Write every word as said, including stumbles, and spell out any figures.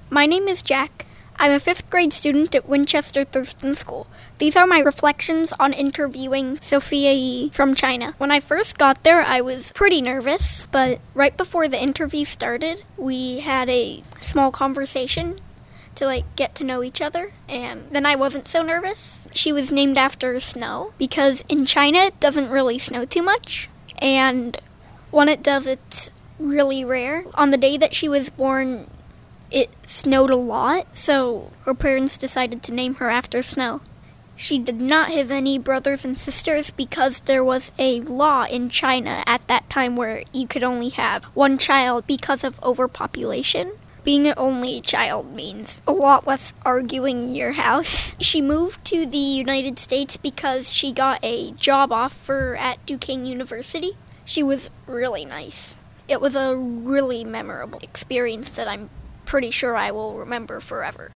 My name is Jack. I'm a fifth grade student at Winchester Thurston School. These are my reflections on interviewing Sophia Yi from China. When I first got there, I was pretty nervous, but right before the interview started, we had a small conversation to like get to know each other, and then I wasn't so nervous. She was named after snow because in China it doesn't really snow too much, and when it does, it's really rare. On the day that she was born, it snowed a lot, so her parents decided to name her after snow. She did not have any brothers and sisters because there was a law in China at that time where you could only have one child because of overpopulation. Being an only child means a lot less arguing in your house. She moved to the United States because she got a job offer at Duquesne University. She was really nice. It was a really memorable experience that I'm pretty sure I will remember forever.